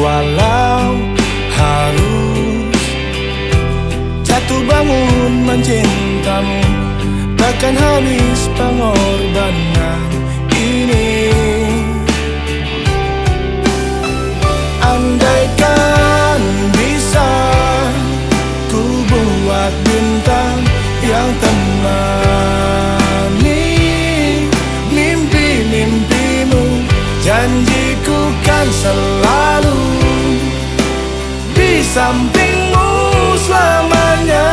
Walau harus jatuh bangun mencintamu, takkan habis pengorbanan ini. Andaikan bisa ku buat bintang yang temani mimpi-mimpimu, janjiku kan selalu di sampingmu selamanya.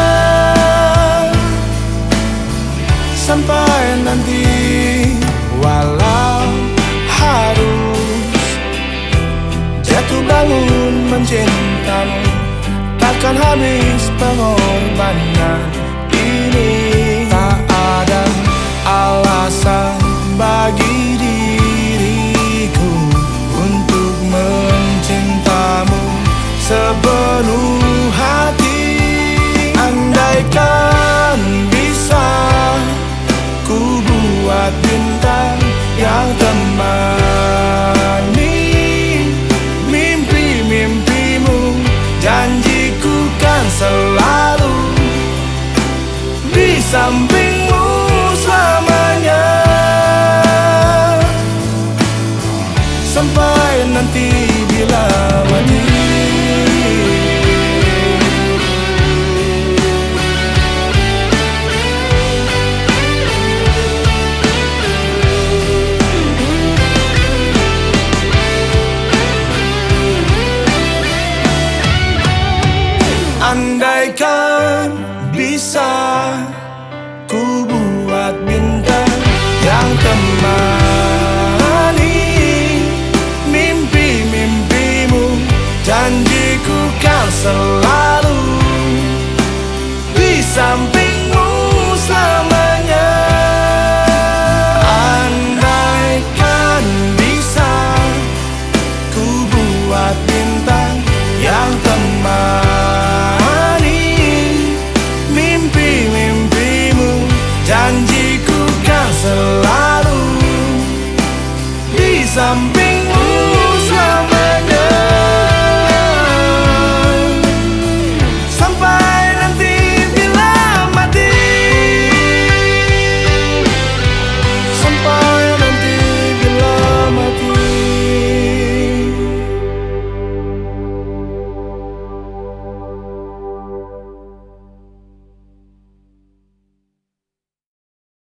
Sampai nanti, walau harus jatuh bangun mencintamu, takkan habis pengorbanan ini. Tak ada alasan bagi diriku untuk mencintamu sepenuh hati. Andaikan bisa ku buat bintang yang temani mimpi-mimpimu, janjiku kan selalu di sampingmu selamanya. Sampai nanti bila mati. Andaikan bisa ku buat bintang yang temani mimpi-mimpimu, janjiku kan selalu di sampingmu selamanya. Andaikan bisa ku buat bintang